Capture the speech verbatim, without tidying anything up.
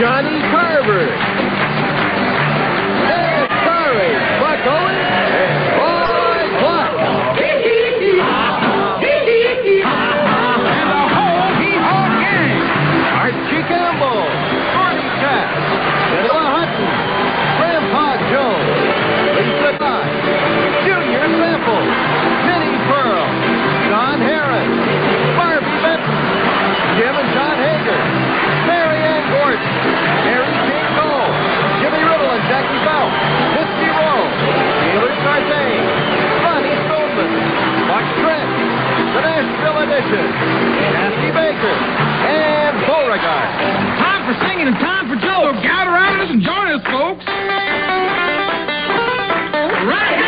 Johnny Carver. Hey, sorry, Buck Owens and Roy Clark. And the whole Hee-Haw gang. Archie Campbell, Gordy Taft, Willa Hutton, Grandpa Jones, Lisa Dot, Junior Sample, Minnie Pearl, Don Harris, Barbie Benton, Jim and John Hager, Mary Ann Gordon, Mary Jane Cole, Jimmy Riddle and Jackie Bell, Misty Rowe, Taylor Sartain, Ronnie Stoneman, Buck Trent, the Nashville Edition, Kathy Baker, and Beauregard. Time for singing and time for jokes. So gather around us and join us, folks. Right.